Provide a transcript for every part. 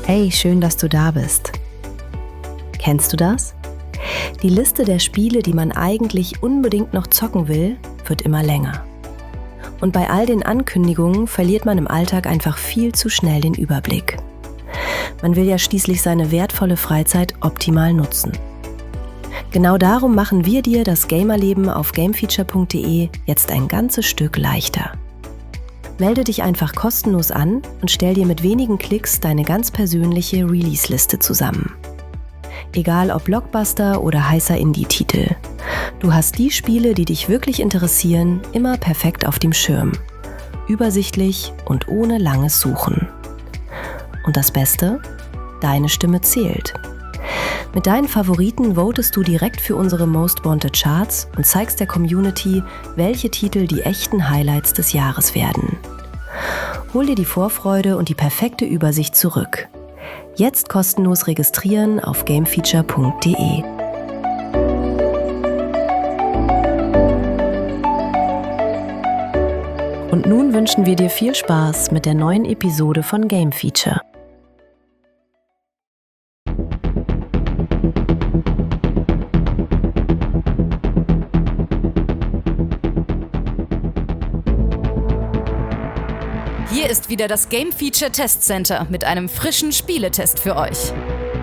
Hey, schön, dass du da bist. Kennst du das? Die Liste der Spiele, die man eigentlich unbedingt noch zocken will, wird immer länger. Und bei all den Ankündigungen verliert man im Alltag einfach viel zu schnell den Überblick. Man will ja schließlich seine wertvolle Freizeit optimal nutzen. Genau darum machen wir dir das Gamerleben auf gamefeature.de jetzt ein ganzes Stück leichter. Melde dich einfach kostenlos an und stell dir mit wenigen Klicks deine ganz persönliche Release-Liste zusammen. Egal ob Blockbuster oder heißer Indie-Titel. Du hast die Spiele, die dich wirklich interessieren, immer perfekt auf dem Schirm. Übersichtlich und ohne langes Suchen. Und das Beste? Deine Stimme zählt. Mit deinen Favoriten votest du direkt für unsere Most Wanted Charts und zeigst der Community, welche Titel die echten Highlights des Jahres werden. Hol dir die Vorfreude und die perfekte Übersicht zurück. Jetzt kostenlos registrieren auf gamefeature.de. Und nun wünschen wir dir viel Spaß mit der neuen Episode von Game Feature. Hier ist wieder das Game Feature Test Center mit einem frischen Spieletest für euch.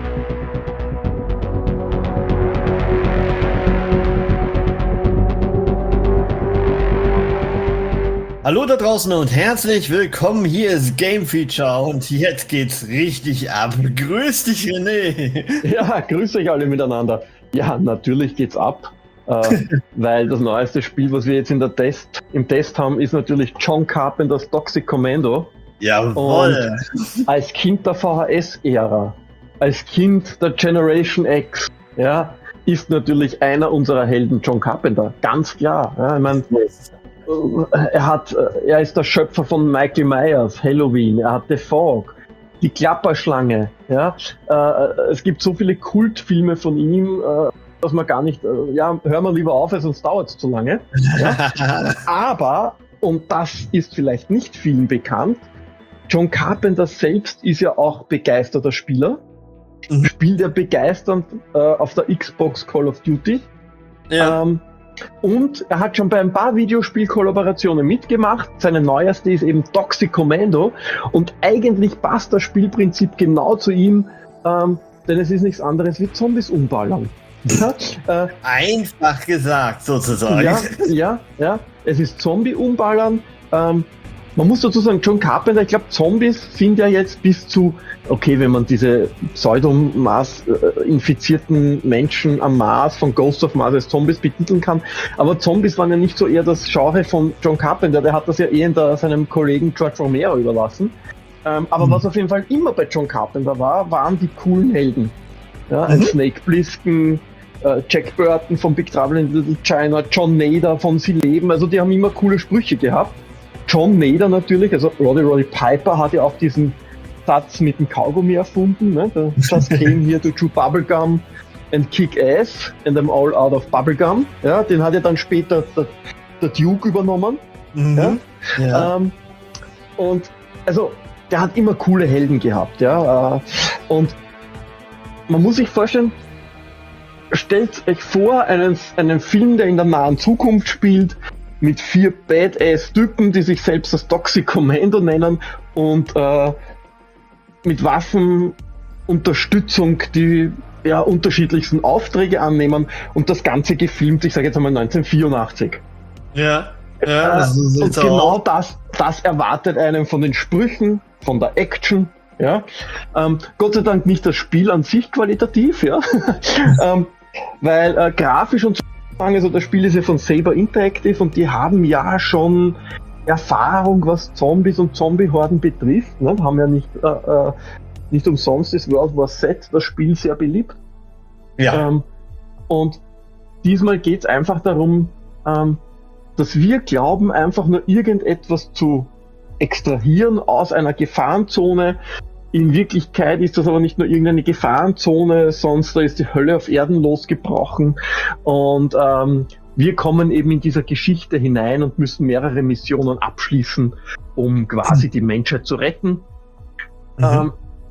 Hallo da draußen und herzlich willkommen, hier ist Game Feature und jetzt geht's richtig ab. Grüß dich, René. Ja, grüß euch alle miteinander. Ja, natürlich geht's ab, weil das neueste Spiel, was wir jetzt im Test haben, ist natürlich John Carpenters Toxic Commando. Jawohl. Und als Kind der VHS-Ära, als Kind der Generation X, ja, ist natürlich einer unserer Helden John Carpenter, ganz klar. Ja, ich meine, er ist der Schöpfer von Michael Myers, Halloween, er hat The Fog, die Klapperschlange, ja. Es gibt so viele Kultfilme von ihm, dass man gar nicht, hören wir lieber auf, sonst dauert es zu lange. Ja. Aber, und das ist vielleicht nicht vielen bekannt, John Carpenter selbst ist ja auch begeisterter Spieler, spielt er begeisternd auf der Xbox Call of Duty. Ja. Und er hat schon bei ein paar Videospielkollaborationen mitgemacht. Seine neueste ist eben Toxic Commando. Und eigentlich passt das Spielprinzip genau zu ihm, denn es ist nichts anderes wie Zombies umballern. Ja, einfach gesagt, sozusagen. Ja. Es ist Zombie umballern. Man muss dazu sagen, John Carpenter, ich glaube, Zombies sind ja jetzt bis zu, okay, wenn man diese Pseudomars-infizierten Menschen am Mars von Ghost of Mars als Zombies betiteln kann, aber Zombies waren ja nicht so eher das Genre von John Carpenter, der hat das ja seinem Kollegen George Romero überlassen. Aber was auf jeden Fall immer bei John Carpenter waren die coolen Helden. Ja, ein Snake Plissken, Jack Burton von Big Trouble in Little China, John Nader von Sie leben, also die haben immer coole Sprüche gehabt. John Nader natürlich, also Roddy Piper hat ja auch diesen Satz mit dem Kaugummi erfunden, ne? The just came here to chew bubblegum and kick ass and I'm all out of bubblegum. Ja, den hat ja dann später der Duke übernommen. Ja? Und also der hat immer coole Helden gehabt, ja. Und man muss sich vorstellen, stellt euch vor, einen Film, der in der nahen Zukunft spielt, mit 4 Badass-Typen, die sich selbst das Toxic Commando nennen und mit Waffenunterstützung die unterschiedlichsten Aufträge annehmen und das Ganze gefilmt, ich sage jetzt einmal 1984. Ja, und genau das erwartet einen von den Sprüchen, von der Action. Ja, Gott sei Dank nicht das Spiel an sich qualitativ, ja, weil grafisch und so, also das Spiel ist ja von Saber Interactive und die haben ja schon Erfahrung, was Zombies und Zombie-Horden betrifft, ne? Haben ja nicht umsonst ist World War Z das Spiel sehr beliebt. Ja. Und diesmal geht es einfach darum, dass wir glauben, einfach nur irgendetwas zu extrahieren aus einer Gefahrenzone. In Wirklichkeit ist das aber nicht nur irgendeine Gefahrenzone, sonst da ist die Hölle auf Erden losgebrochen und wir kommen eben in dieser Geschichte hinein und müssen mehrere Missionen abschließen, um quasi die Menschheit zu retten.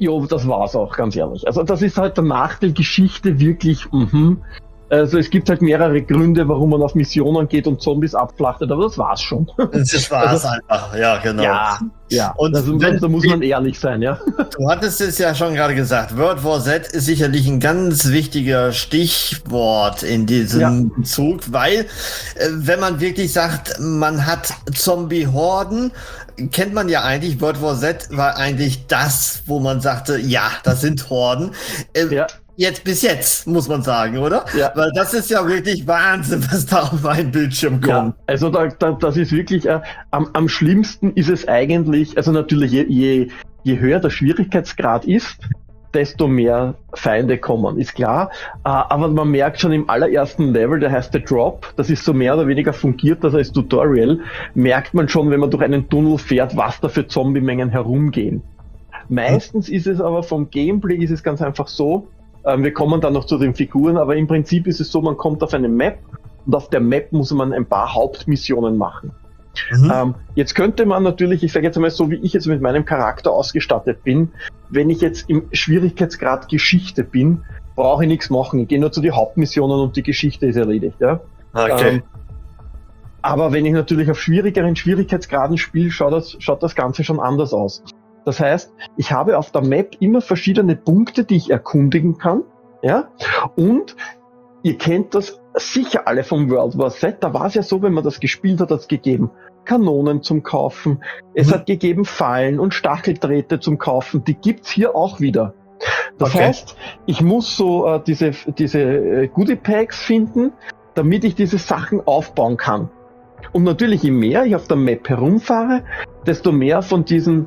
Jo, das war's auch, ganz ehrlich. Also das ist halt der Nachteil, Geschichte wirklich, Also es gibt halt mehrere Gründe, warum man auf Missionen geht und Zombies abflachtet, aber das war's schon. Das war's einfach, ja, genau. Ja. Und also, da muss man ehrlich sein, ja. Du hattest es ja schon gerade gesagt, World War Z ist sicherlich ein ganz wichtiger Stichwort in diesem Zug, weil wenn man wirklich sagt, man hat Zombie-Horden, kennt man ja eigentlich, World War Z war eigentlich das, wo man sagte, ja, das sind Horden. Bis jetzt, muss man sagen, oder? Ja. Weil das ist ja wirklich Wahnsinn, was da auf einen Bildschirm kommt. Ja, also das ist wirklich, am schlimmsten ist es eigentlich, also natürlich, je höher der Schwierigkeitsgrad ist, desto mehr Feinde kommen, ist klar. Aber man merkt schon im allerersten Level, der heißt The Drop, das ist so mehr oder weniger fungiert, das als Tutorial, merkt man schon, wenn man durch einen Tunnel fährt, was da für Zombie-Mengen herumgehen. Meistens ist es aber vom Gameplay ist es ganz einfach so, wir kommen dann noch zu den Figuren, aber im Prinzip ist es so, man kommt auf eine Map und auf der Map muss man ein paar Hauptmissionen machen. Jetzt könnte man natürlich, ich sage jetzt einmal so, wie ich jetzt mit meinem Charakter ausgestattet bin, wenn ich jetzt im Schwierigkeitsgrad Geschichte bin, brauche ich nichts machen. Ich gehe nur zu den Hauptmissionen und die Geschichte ist erledigt. Ja? Okay. Aber wenn ich natürlich auf schwierigeren Schwierigkeitsgraden spiele, schaut das Ganze schon anders aus. Das heißt, ich habe auf der Map immer verschiedene Punkte, die ich erkundigen kann. Ja? Und ihr kennt das sicher alle vom World War Z. Da war es ja so, wenn man das gespielt hat, hat es gegeben Kanonen zum Kaufen. Es hat gegeben Fallen und Stacheldrähte zum Kaufen. Die gibt's hier auch wieder. Das heißt, ich muss so diese Goodie Packs finden, damit ich diese Sachen aufbauen kann. Und natürlich, je mehr ich auf der Map herumfahre, desto mehr von diesen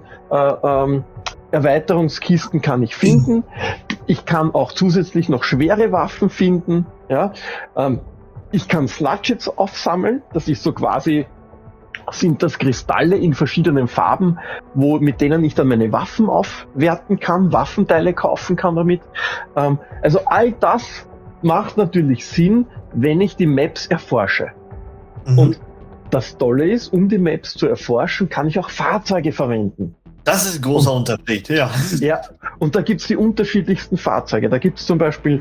Erweiterungskisten kann ich finden. Ich kann auch zusätzlich noch schwere Waffen finden. Ja? Ich kann Sludgets aufsammeln. Das ist so quasi, sind das Kristalle in verschiedenen Farben, mit denen ich dann meine Waffen aufwerten kann, Waffenteile kaufen kann damit. Also all das macht natürlich Sinn, wenn ich die Maps erforsche. Und das Tolle ist, um die Maps zu erforschen, kann ich auch Fahrzeuge verwenden. Das ist ein großer Unterschied, ja. Ja, und da gibt's die unterschiedlichsten Fahrzeuge. Da gibt's zum Beispiel,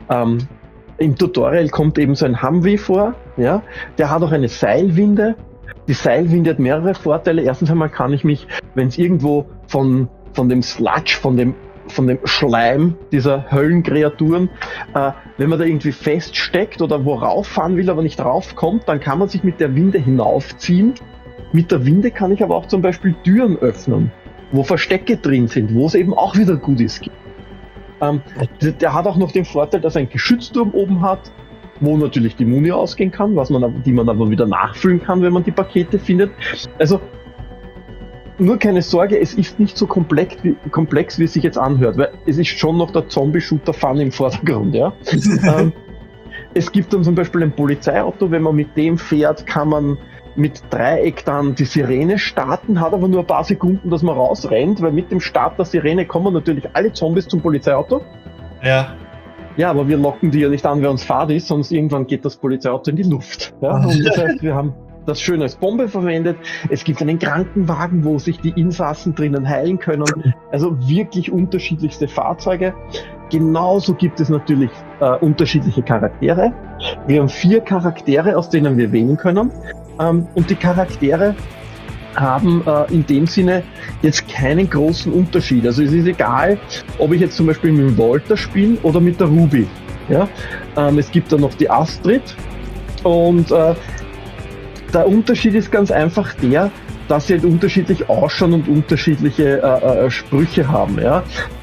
im Tutorial kommt eben so ein Humvee vor, ja. Der hat auch eine Seilwinde. Die Seilwinde hat mehrere Vorteile. Erstens einmal kann ich mich, wenn es irgendwo von dem Sludge, von dem Schleim dieser Höllenkreaturen, wenn man da irgendwie feststeckt oder wo rauffahren will, aber nicht raufkommt, dann kann man sich mit der Winde hinaufziehen. Mit der Winde kann ich aber auch zum Beispiel Türen öffnen, wo Verstecke drin sind, wo es eben auch wieder Goodies gibt. Der hat auch noch den Vorteil, dass er einen Geschützturm oben hat, wo natürlich die Muni ausgehen kann, die man aber wieder nachfüllen kann, wenn man die Pakete findet. Also nur keine Sorge, es ist nicht so komplex, wie es sich jetzt anhört, weil es ist schon noch der Zombie-Shooter-Fun im Vordergrund. Ja? Es gibt dann zum Beispiel ein Polizeiauto, wenn man mit dem fährt, kann man mit Dreieck dann die Sirene starten, hat aber nur ein paar Sekunden, dass man rausrennt, weil mit dem Start der Sirene kommen natürlich alle Zombies zum Polizeiauto. Ja. Ja, aber wir locken die ja nicht an, wer uns fahrt ist, sonst irgendwann geht das Polizeiauto in die Luft. Ja? Und das heißt, wir haben das schön als Bombe verwendet. Es gibt einen Krankenwagen, wo sich die Insassen drinnen heilen können. Also wirklich unterschiedlichste Fahrzeuge. Genauso gibt es natürlich unterschiedliche Charaktere. Wir haben 4 Charaktere, aus denen wir wählen können. Und die Charaktere haben in dem Sinne jetzt keinen großen Unterschied. Also es ist egal, ob ich jetzt zum Beispiel mit dem Walter spiele oder mit der Ruby. Ja? Es gibt dann noch die Astrid und der Unterschied ist ganz einfach der, dass sie halt unterschiedlich ausschauen und unterschiedliche Sprüche haben. Ja?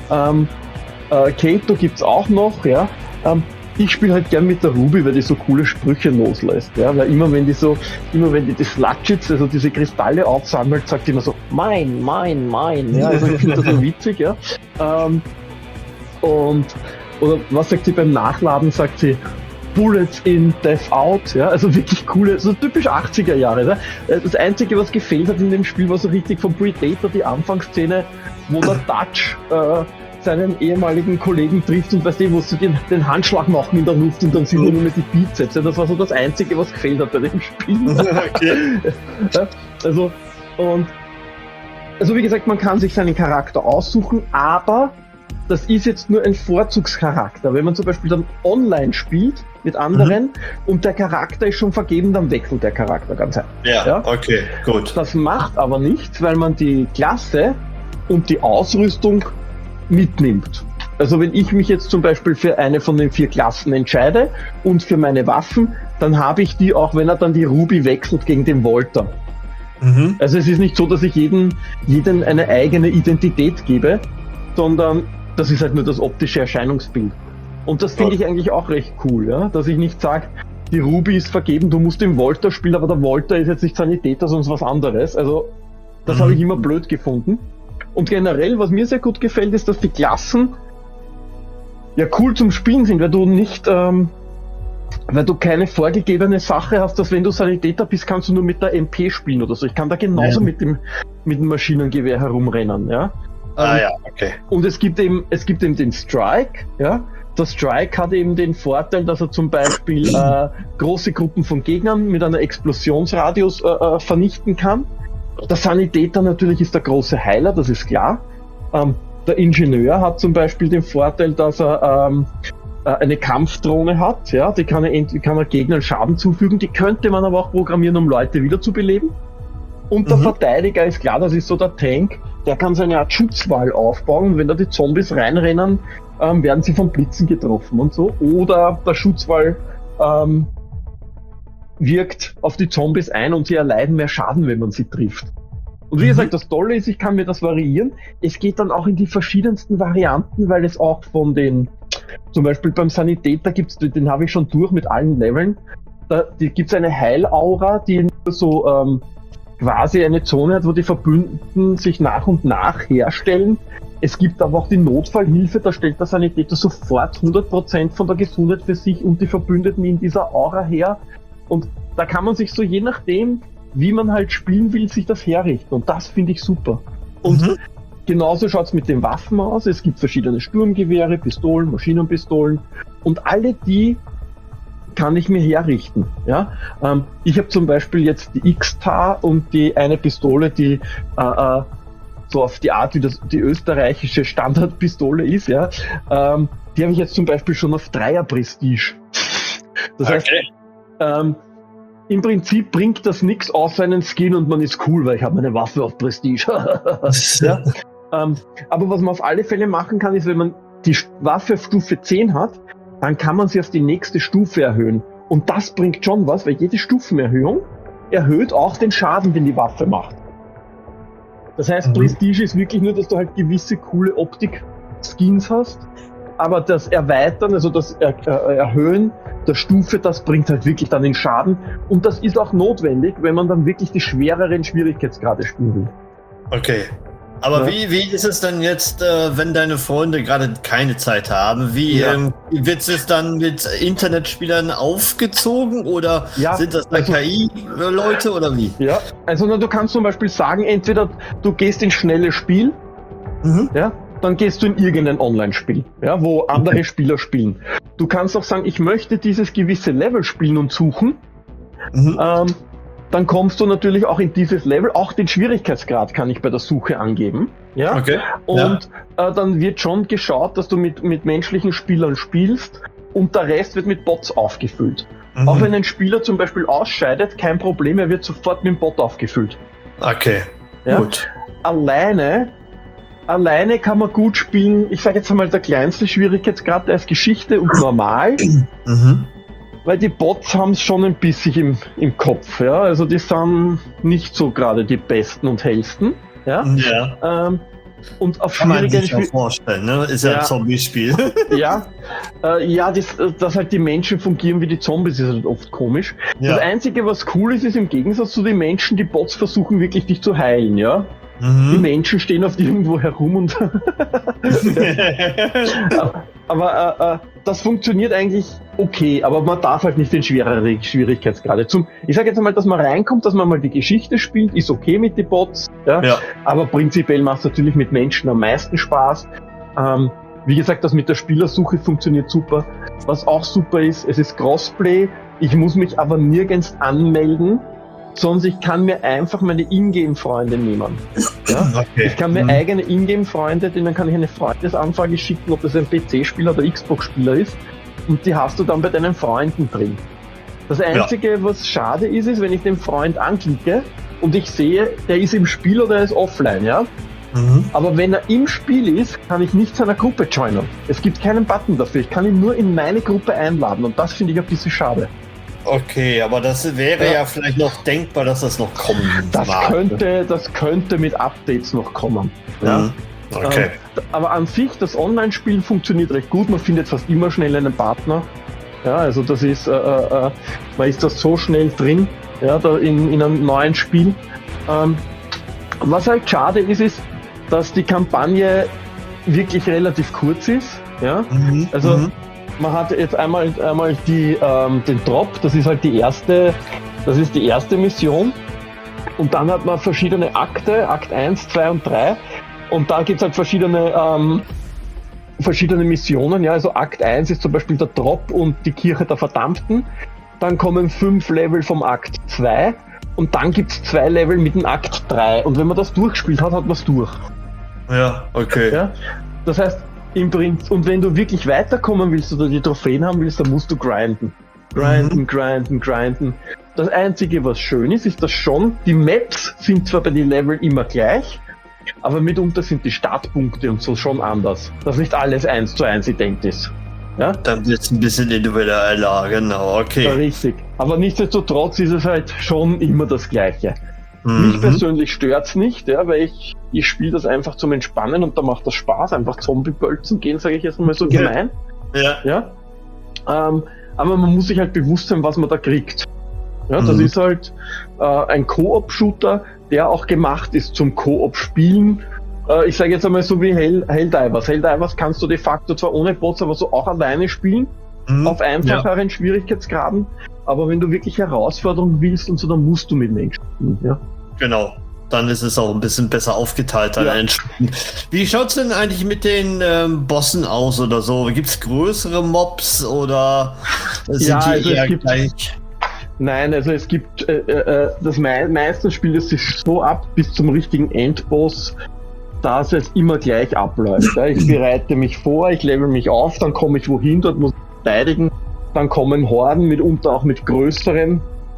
Kato gibt's auch noch. Ja? Ich spiele halt gern mit der Ruby, weil die so coole Sprüche loslässt. Ja? Weil immer wenn die Sludgets, also diese Kristalle aufsammelt, sagt die immer so, mein. Ja? Also ich finde das so witzig. Ja? Oder was sagt sie beim Nachladen? Sagt sie, Bullets in, Death out, ja, also wirklich coole, so typisch 80er Jahre. Ne? Das Einzige, was gefehlt hat in dem Spiel, war so richtig vom Predator die Anfangsszene, wo der Dutch seinen ehemaligen Kollegen trifft und weißt du, wo sie den Handschlag machen in der Luft und dann sind nur mehr die Bizeps. Ja, das war so das Einzige, was gefehlt hat bei dem Spiel. Okay. Ja, also wie gesagt, man kann sich seinen Charakter aussuchen, aber das ist jetzt nur ein Vorzugscharakter. Wenn man zum Beispiel dann online spielt mit anderen und der Charakter ist schon vergeben, dann wechselt der Charakter ganz einfach. Ja, okay, gut. Das macht aber nichts, weil man die Klasse und die Ausrüstung mitnimmt. Also wenn ich mich jetzt zum Beispiel für eine von den 4 Klassen entscheide und für meine Waffen, dann habe ich die auch, wenn er dann die Ruby wechselt gegen den Volter. Also es ist nicht so, dass ich jedem eine eigene Identität gebe, sondern das ist halt nur das optische Erscheinungsbild. Und das finde ich eigentlich auch recht cool, ja? Dass ich nicht sage, die Ruby ist vergeben, du musst den Volter spielen, aber der Volter ist jetzt nicht Sanitäter, sonst was anderes. Also das habe ich immer blöd gefunden. Und generell, was mir sehr gut gefällt, ist, dass die Klassen ja cool zum Spielen sind, weil du nicht, weil du keine vorgegebene Sache hast, dass wenn du Sanitäter bist, kannst du nur mit der MP spielen oder so. Ich kann da genauso mit dem Maschinengewehr herumrennen, ja. Okay. Und es gibt eben den Strike, ja. Der Strike hat eben den Vorteil, dass er zum Beispiel große Gruppen von Gegnern mit einer Explosionsradius vernichten kann. Der Sanitäter natürlich ist der große Heiler, das ist klar. Der Ingenieur hat zum Beispiel den Vorteil, dass er eine Kampfdrohne hat, ja, die kann er Gegnern Schaden zufügen, die könnte man aber auch programmieren, um Leute wiederzubeleben. Und der Verteidiger ist klar, das ist so der Tank, der kann seine Art Schutzwall aufbauen und wenn da die Zombies reinrennen, werden sie von Blitzen getroffen und so. Oder der Schutzwall wirkt auf die Zombies ein und sie erleiden mehr Schaden, wenn man sie trifft. Und wie gesagt, das Tolle ist, ich kann mir das variieren. Es geht dann auch in die verschiedensten Varianten, weil es auch von den, zum Beispiel beim Sanitäter gibt's, den habe ich schon durch mit allen Leveln, da gibt's eine Heilaura, die so quasi eine Zone hat, wo die Verbündeten sich nach und nach herstellen. Es gibt aber auch die Notfallhilfe, da stellt der Sanitäter sofort 100% von der Gesundheit für sich und die Verbündeten in dieser Aura her. Und da kann man sich so je nachdem, wie man halt spielen will, sich das herrichten. Und das finde ich super. Und genauso schaut's mit den Waffen aus. Es gibt verschiedene Sturmgewehre, Pistolen, Maschinenpistolen. Und alle die kann ich mir herrichten. Ja? Ich habe zum Beispiel jetzt die X-Tar und die eine Pistole, die so auf die Art, wie das die österreichische Standardpistole ist, ja, die habe ich jetzt zum Beispiel schon auf 3er Prestige. Das heißt, im Prinzip bringt das nichts außer einen Skin und man ist cool, weil ich habe meine Waffe auf Prestige. Ja? Aber was man auf alle Fälle machen kann, ist, wenn man die Waffe auf Stufe 10 hat, dann kann man sie auf die nächste Stufe erhöhen. Und das bringt schon was, weil jede Stufenerhöhung erhöht auch den Schaden, den die Waffe macht. Das heißt, Prestige ist wirklich nur, dass du halt gewisse coole Optik-Skins hast, aber das Erweitern, also das Erhöhen der Stufe, das bringt halt wirklich dann den Schaden. Und das ist auch notwendig, wenn man dann wirklich die schwereren Schwierigkeitsgrade spielen will. Okay. Aber wie ist es denn jetzt, wenn deine Freunde gerade keine Zeit haben? Wie wird es dann mit Internetspielern aufgezogen oder sind das KI-Leute oder wie? Ja, also du kannst zum Beispiel sagen, entweder du gehst in schnelles Spiel, ja, dann gehst du in irgendein Online-Spiel, ja, wo andere Spieler spielen. Du kannst auch sagen, ich möchte dieses gewisse Level spielen und suchen. Dann kommst du natürlich auch in dieses Level, auch den Schwierigkeitsgrad kann ich bei der Suche angeben. Ja? Okay. Und dann wird schon geschaut, dass du mit menschlichen Spielern spielst und der Rest wird mit Bots aufgefüllt. Auch wenn ein Spieler zum Beispiel ausscheidet, kein Problem, er wird sofort mit dem Bot aufgefüllt. Okay, ja? Gut. Alleine kann man gut spielen, ich sage jetzt einmal, der kleinste Schwierigkeitsgrad, der ist Geschichte und normal. Weil die Bots haben es schon ein bisschen im Kopf, ja, also die sind nicht so gerade die besten und hellsten, ja. Und auf schwierigeren Spielen. Kann man sich vorstellen, ne? Ist ja ein Zombie-Spiel. Dass halt die Menschen fungieren wie die Zombies, ist halt oft komisch. Ja. Das Einzige, was cool ist, ist im Gegensatz zu den Menschen, die Bots versuchen wirklich dich zu heilen, ja. Die Menschen stehen oft irgendwo herum und aber das funktioniert eigentlich okay, aber man darf halt nicht den schwereren Schwierigkeitsgrade. Ich sage jetzt einmal, dass man reinkommt, dass man mal die Geschichte spielt, ist okay mit den Bots, aber prinzipiell macht es natürlich mit Menschen am meisten Spaß. Wie gesagt, das mit der Spielersuche funktioniert super. Was auch super ist, es ist Crossplay, ich muss mich aber nirgends anmelden. sondern ich kann mir einfach meine Ingame-Freunde nehmen. Ja? Okay. Ich kann mir eigene Ingame-Freunde, denen kann ich eine Freundesanfrage schicken, ob das ein PC-Spieler oder Xbox-Spieler ist, und die hast du dann bei deinen Freunden drin. Das Einzige, was schade ist, wenn ich den Freund anklicke und ich sehe, der ist im Spiel oder er ist offline, ja? Aber wenn er im Spiel ist, kann ich nicht seiner Gruppe joinen. Es gibt keinen Button dafür. Ich kann ihn nur in meine Gruppe einladen und das finde ich ein bisschen schade. Okay, aber das wäre ja vielleicht noch denkbar, dass das noch kommen das mag. Das könnte mit Updates noch kommen. Ja? Okay. Aber an sich, das Online-Spiel funktioniert recht gut. Man findet fast immer schnell einen Partner. Ja, also das ist, man ist das so schnell drin, ja, da in einem neuen Spiel. Was halt schade ist, dass die Kampagne wirklich relativ kurz ist. Ja? Man hat jetzt einmal den Drop, das ist halt die erste Mission. Und dann hat man verschiedene Akte, Akt 1, 2 und 3. Und da gibt es halt verschiedene Missionen. Ja? Also Akt 1 ist zum Beispiel der Drop und die Kirche der Verdammten. Dann kommen 5 Level vom Akt 2. Und dann gibt es 2 Level mit dem Akt 3. Und wenn man das durchgespielt hat, hat man es durch. Ja, okay. Ja? Das heißt, im Prinzip, und wenn du wirklich weiterkommen willst oder die Trophäen haben willst, dann musst du grinden. Grinden. Das Einzige, was schön ist, dass schon, die Maps sind zwar bei den Level immer gleich, aber mitunter sind die Startpunkte und so schon anders. Dass nicht alles 1:1 ident ist. Ja? Dann wird es ein bisschen individueller, genau, okay. Ja, richtig. Aber nichtsdestotrotz ist es halt schon immer das Gleiche. Mich persönlich stört's nicht, ja, weil ich spiele das einfach zum Entspannen und da macht das Spaß, einfach Zombie-Bölzen gehen, sage ich jetzt mal so gemein. Ja. Aber man muss sich halt bewusst sein, was man da kriegt. Ja, das ist halt ein Koop-Shooter, der auch gemacht ist zum Koop-Spielen. Ich sage jetzt einmal so wie Helldivers. Helldivers kannst du de facto zwar ohne Bots, aber so auch alleine spielen, auf einfacheren Schwierigkeitsgraden. Aber wenn du wirklich Herausforderungen willst und so, dann musst du mit Menschen spielen. Ja? Genau. Dann ist es auch ein bisschen besser aufgeteilt. Wie schaut's denn eigentlich mit den Bossen aus oder so? Gibt's größere Mobs oder sind die eher gleich? Nein, also es gibt das meiste spielt es sich so ab bis zum richtigen Endboss, dass es immer gleich abläuft. Ja? Ich bereite mich vor, ich level mich auf, dann komme ich wohin, dort muss ich verteidigen, dann kommen Horden, mitunter auch mit größeren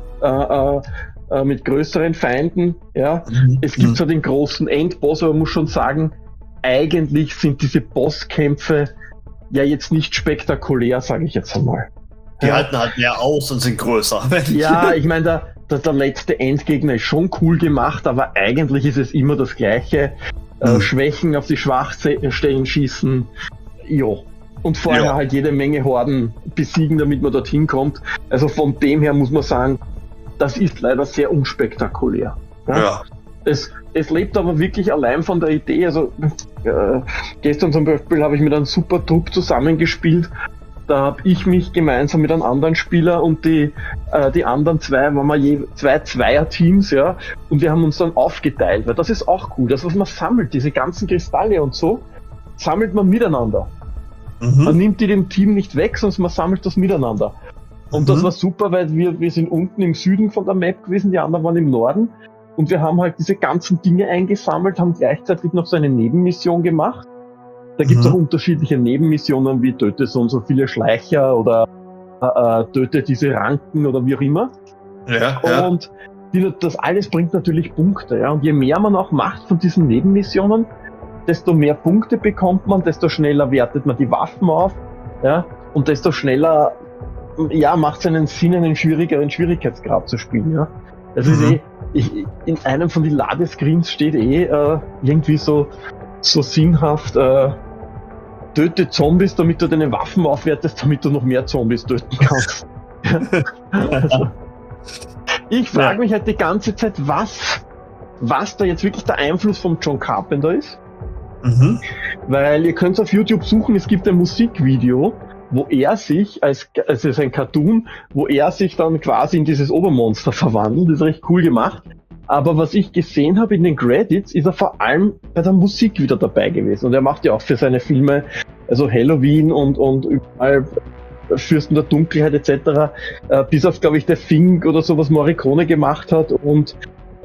Feinden. Ja? Es gibt zwar den großen Endboss, aber man muss schon sagen, eigentlich sind diese Bosskämpfe ja jetzt nicht spektakulär, sage ich jetzt einmal. Die halten halt mehr aus und sind größer. Ja, ich meine, der letzte Endgegner ist schon cool gemacht, aber eigentlich ist es immer das Gleiche. Schwächen auf die Schwachstellen schießen, und vorher halt jede Menge Horden besiegen, damit man dorthin kommt. Also von dem her muss man sagen, das ist leider sehr unspektakulär. Ja? Es lebt aber wirklich allein von der Idee. Also gestern zum Beispiel habe ich mit einem super Trupp zusammengespielt. Da habe ich mich gemeinsam mit einem anderen Spieler und die anderen zwei, waren wir je 2 Zweier-Teams, ja, und wir haben uns dann aufgeteilt, weil das ist auch cool. Das, was man sammelt, diese ganzen Kristalle und so, sammelt man miteinander. Man nimmt die dem Team nicht weg, sondern man sammelt das miteinander. Und das war super, weil wir sind unten im Süden von der Map gewesen, die anderen waren im Norden. Und wir haben halt diese ganzen Dinge eingesammelt, haben gleichzeitig noch so eine Nebenmission gemacht. Da gibt es auch unterschiedliche Nebenmissionen, wie töte so und so viele Schleicher oder töte diese Ranken oder wie auch immer. Und das alles bringt natürlich Punkte. Ja? Und je mehr man auch macht von diesen Nebenmissionen, desto mehr Punkte bekommt man, desto schneller wertet man die Waffen auf, ja, und desto schneller macht es einen Sinn, einen schwierigeren Schwierigkeitsgrad zu spielen. Ja. Das ist in einem von den Ladescreens steht irgendwie so sinnhaft, töte Zombies, damit du deine Waffen aufwertest, damit du noch mehr Zombies töten kannst. Also, ich frage mich halt die ganze Zeit, was da jetzt wirklich der Einfluss von John Carpenter ist. Weil ihr könnt auf YouTube suchen, es gibt ein Musikvideo, wo er sich, es ist ein Cartoon, wo er sich dann quasi in dieses Obermonster verwandelt. Das ist recht cool gemacht. Aber was ich gesehen habe in den Credits, ist er vor allem bei der Musik wieder dabei gewesen. Und er macht ja auch für seine Filme, also Halloween und überall Fürsten der Dunkelheit etc., bis auf, glaube ich, der Fink oder so, was Morricone gemacht hat und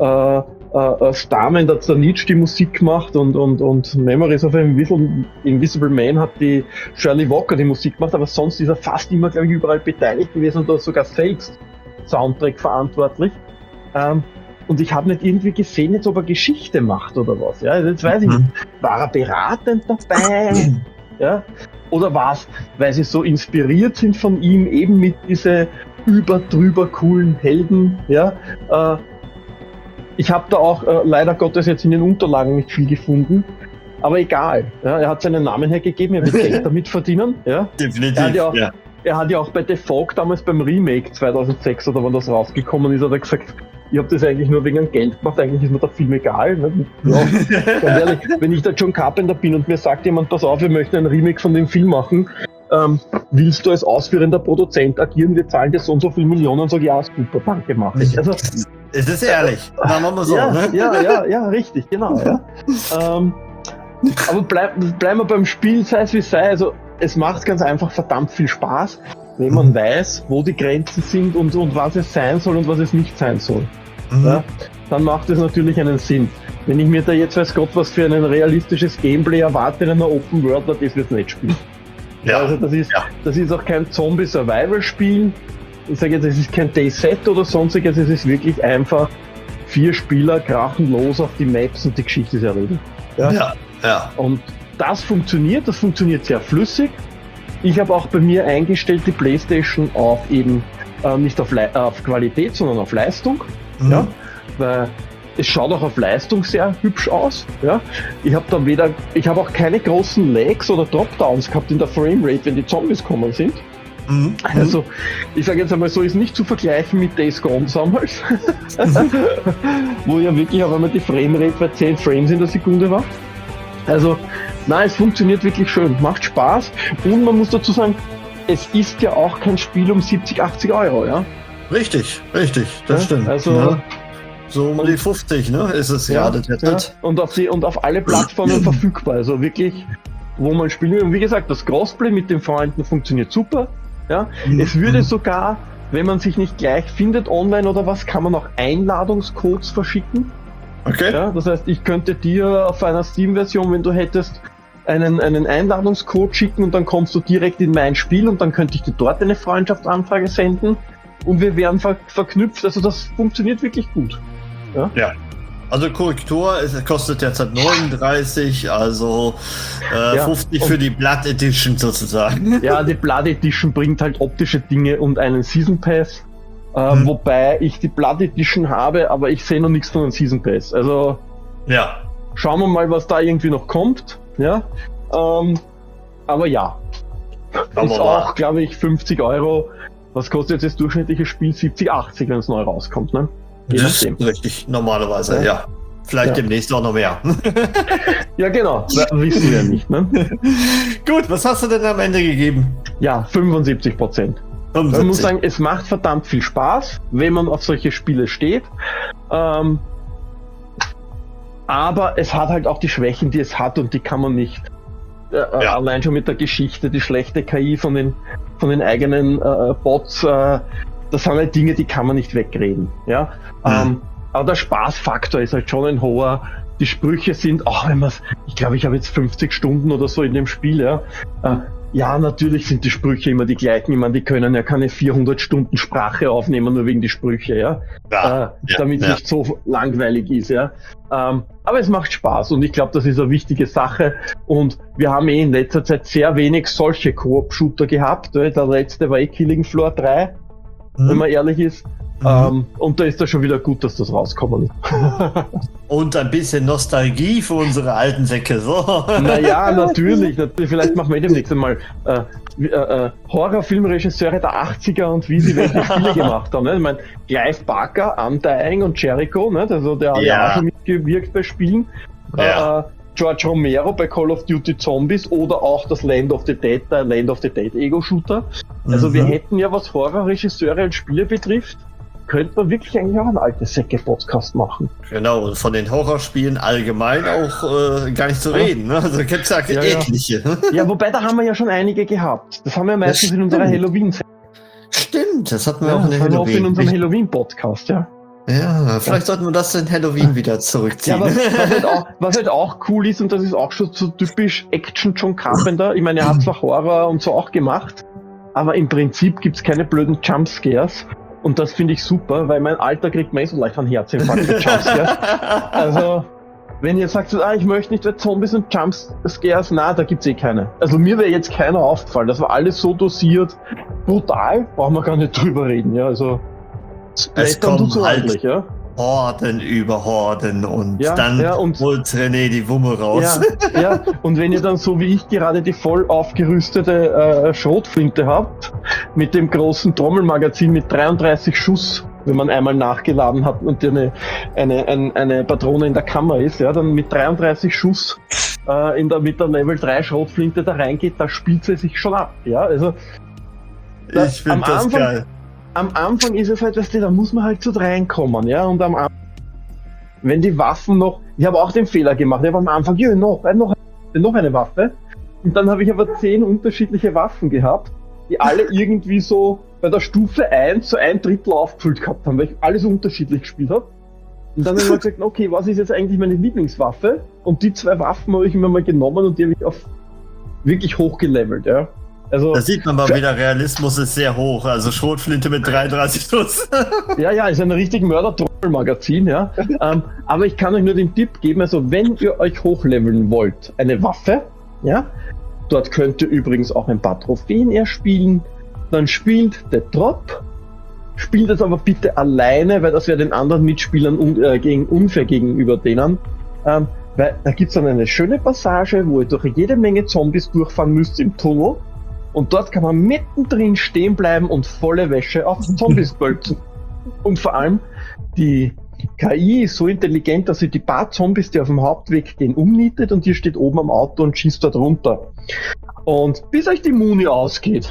Starman hat Nietzsche die Musik gemacht und Memories of an Invisible Man hat die Shirley Walker die Musik gemacht, aber sonst ist er fast immer, glaube ich, überall beteiligt gewesen und da sogar selbst Soundtrack verantwortlich. Und ich habe nicht irgendwie gesehen, jetzt, ob er Geschichte macht oder was. Ja, jetzt weiß ich nicht. War er beratend dabei? Ja? Oder war es, weil sie so inspiriert sind von ihm, eben mit diese drüber coolen Helden? Ja? Ich habe da auch leider Gottes jetzt in den Unterlagen nicht viel gefunden. Aber egal. Ja? Er hat seinen Namen hergegeben, er wird Geld damit verdienen. Ja? Definitiv, er hat ja auch bei The Fog damals beim Remake 2006 oder wann das rausgekommen ist, hat er gesagt, ich habe das eigentlich nur wegen Geld gemacht, eigentlich ist mir der Film egal. Ne? Ja, ganz ehrlich, wenn ich der John Carpenter bin und mir sagt jemand, pass auf, wir möchten ein Remake von dem Film machen, willst du als ausführender Produzent agieren, wir zahlen dir so und so viele Millionen, und sage ja, super, danke, mach ich. Also, es ist ehrlich, sagen wir mal so. Ja, ne? ja, richtig, genau. Ja. Aber bleiben wir beim Spiel, sei es wie sei, also es macht ganz einfach verdammt viel Spaß, wenn man weiß, wo die Grenzen sind und was es sein soll und was es nicht sein soll. Ja, dann macht es natürlich einen Sinn. Wenn ich mir da jetzt weiß Gott was für ein realistisches Gameplay erwarte in einer Open World, das wird es nicht spielen. Ja, also das ist auch kein Zombie-Survival-Spiel. Ich sage jetzt, es ist kein Day-Set oder sonstiges, es ist wirklich einfach 4 Spieler krachen los auf die Maps und die Geschichte ist erledigt. Ja. Und das funktioniert sehr flüssig. Ich habe auch bei mir eingestellt die PlayStation auf eben nicht auf Qualität, sondern auf Leistung. Ja, weil es schaut auch auf Leistung sehr hübsch aus. Ja, ich habe auch keine großen Lags oder Dropdowns gehabt in der Framerate, wenn die Zombies kommen sind. Also, ich sage jetzt einmal so, ist nicht zu vergleichen mit Days Gone damals, wo ja wirklich auf einmal die Framerate bei 10 Frames in der Sekunde war. Also, nein, es funktioniert wirklich schön, macht Spaß und man muss dazu sagen, es ist ja auch kein Spiel um 70, 80 Euro, ja? Richtig, das stimmt. Also, ja. So um die 50, ne, ist es gerade derzeit. Ja. Und auf alle Plattformen verfügbar, also wirklich, wo man spielen will. Und wie gesagt, das Crossplay mit den Freunden funktioniert super, ja? Es würde sogar, wenn man sich nicht gleich findet online oder was, kann man auch Einladungscodes verschicken. Okay. Ja, das heißt, ich könnte dir auf einer Steam-Version, wenn du hättest, einen Einladungscode schicken und dann kommst du direkt in mein Spiel und dann könnte ich dir dort eine Freundschaftsanfrage senden und wir wären verknüpft. Also das funktioniert wirklich gut. Ja. Also Korrektur, es kostet derzeit 39, also 50 für die Blood Edition sozusagen. Ja, die Blood Edition bringt halt optische Dinge und einen Season Pass. Wobei ich die Blood Edition habe, aber ich sehe noch nichts von einem Season Pass. Also schauen wir mal, was da irgendwie noch kommt. Ja, aber ja, ist auch, glaube ich, 50 Euro. Was kostet jetzt das durchschnittliche Spiel? 70, 80, wenn es neu rauskommt, ne? Das ist richtig, normalerweise, ja. Vielleicht demnächst auch noch mehr. Ja, genau, wissen wir nicht, ne? Gut, was hast du denn am Ende gegeben? Ja, 75%. Man muss sagen, es macht verdammt viel Spaß, wenn man auf solche Spiele steht. Aber es hat halt auch die Schwächen, die es hat und die kann man nicht. Allein schon mit der Geschichte, die schlechte KI von den eigenen Bots, das sind halt Dinge, die kann man nicht wegreden. Ja? Aber der Spaßfaktor ist halt schon ein hoher. Die Sprüche sind, ich glaube, ich habe jetzt 50 Stunden oder so in dem Spiel, ja. Ja, natürlich sind die Sprüche immer die gleichen. Ich meine, die können ja keine 400 Stunden Sprache aufnehmen, nur wegen die Sprüche, ja. Damit es nicht so langweilig ist, ja. Aber es macht Spaß und ich glaube, das ist eine wichtige Sache. Und wir haben in letzter Zeit sehr wenig solche Koop-Shooter gehabt. Der letzte war Killing Floor 3, wenn man ehrlich ist. Und da ist das schon wieder gut, dass das rauskommen ist. Und ein bisschen Nostalgie für unsere alten Säcke, so. Naja, natürlich. Vielleicht machen wir demnächst einmal Horrorfilmregisseure der 80er und wie sie welche Spiele gemacht haben. Ne? Ich meine, Clive Barker, Undying und Jericho, ne? Also der hat ja auch schon mitgewirkt bei Spielen. George Romero bei Call of Duty Zombies oder auch das Land of the Dead Ego-Shooter. Also wir hätten ja, was Horrorregisseure und Spiele betrifft, könnte man wirklich eigentlich auch einen alte Säcke-Podcast machen. Genau, und von den Horrorspielen allgemein auch gar nicht zu reden. Ne? Also gibt es ja etliche. Ja, wobei da haben wir ja schon einige gehabt. Das haben wir meistens in unserer Halloween-Sendung. Stimmt, das hatten wir auch in Auch in unserem Halloween-Podcast, ja. Ja, vielleicht sollten wir das in Halloween wieder zurückziehen. Ja, aber was halt auch cool ist, und das ist auch schon so typisch Action John Carpenter, ich meine, er hat zwar Horror und so auch gemacht, aber im Prinzip gibt's keine blöden Jumpscares. Und das finde ich super, weil mein Alter kriegt mir so leicht einen Herzinfarkt mit Jumpscares. Also, wenn ihr sagt, ich möchte nicht Zombies und Jumpscares, na, da gibt's keine. Also mir wäre jetzt keiner aufgefallen. Das war alles so dosiert, brutal, brauchen wir gar nicht drüber reden, ja, also... Es kommen so halt ordentlich, ja? Horden über Horden und dann und holt René die Wumme raus. Ja, und wenn ihr dann so wie ich gerade die voll aufgerüstete Schrotflinte habt, mit dem großen Trommelmagazin mit 33 Schuss, wenn man einmal nachgeladen hat und eine Patrone in der Kammer ist, ja, dann mit 33 Schuss mit der Level 3 Schrotflinte da reingeht, da spielt sie sich schon ab, ja, also ich finde das geil. Am Anfang ist es halt, da muss man halt so reinkommen, ja, und am Anfang, wenn die Waffen noch, ich habe auch den Fehler gemacht, ich habe am Anfang, noch eine Waffe, und dann habe ich aber 10 unterschiedliche Waffen gehabt, die alle irgendwie so bei der Stufe 1 so 1/3 aufgefüllt gehabt haben, weil ich alles unterschiedlich gespielt habe. Und dann habe ich mir gesagt, okay, was ist jetzt eigentlich meine Lieblingswaffe? Und die 2 Waffen habe ich mir mal genommen und die habe ich auf wirklich hochgelevelt, ja. Also, da sieht man mal wieder, Realismus ist sehr hoch. Also Schrotflinte mit 33 Schuss. Ja, ist ein richtig Mörder-Troll-Magazin, ja. Aber ich kann euch nur den Tipp geben, also wenn ihr euch hochleveln wollt, eine Waffe, ja, dort könnt ihr übrigens auch ein paar Trophäen erspielen, dann spielt der Drop, spielt es aber bitte alleine, weil das wäre den anderen Mitspielern unfair gegenüber denen. Weil da gibt es dann eine schöne Passage, wo ihr durch jede Menge Zombies durchfahren müsst im Tunnel. Und dort kann man mittendrin stehen bleiben und volle Wäsche auf Zombies bölzen. Und vor allem, die KI ist so intelligent, dass sie die paar Zombies, die auf dem Hauptweg gehen, umnietet und ihr steht oben am Auto und schießt dort runter. Und bis euch die Muni ausgeht,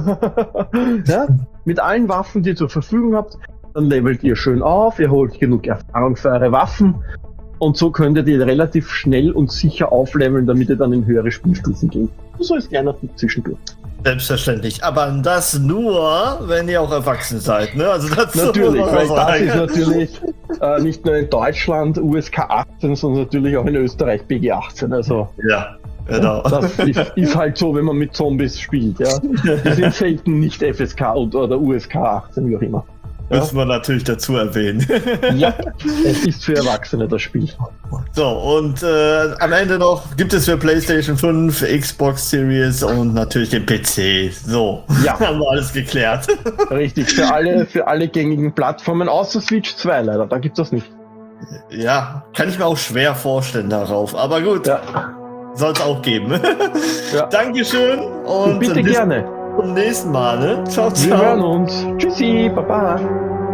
ja, mit allen Waffen, die ihr zur Verfügung habt, dann levelt ihr schön auf, ihr holt genug Erfahrung für eure Waffen und so könnt ihr die relativ schnell und sicher aufleveln, damit ihr dann in höhere Spielstufen geht. So ist kleiner Tipp zwischendurch. Selbstverständlich, aber das nur, wenn ihr auch erwachsen seid, ne? Also das natürlich, weil das ist natürlich nicht nur in Deutschland USK 18, sondern natürlich auch in Österreich BG 18. Also ja, genau. Das ist halt so, wenn man mit Zombies spielt, ja. Die sind selten nicht FSK oder USK 18, wie auch immer. Ja? Müssen wir natürlich dazu erwähnen. Ja, es ist für Erwachsene das Spiel. So, und am Ende noch gibt es für PlayStation 5, Xbox Series und natürlich den PC. So, ja. Haben wir alles geklärt. Richtig, für alle gängigen Plattformen, außer Switch 2 leider, da gibt es das nicht. Ja, kann ich mir auch schwer vorstellen darauf, aber gut, soll es auch geben. Ja. Dankeschön und bitte gerne. Zum nächsten Mal, ne? Ciao, ciao. Wir hören uns. Tschüssi, baba.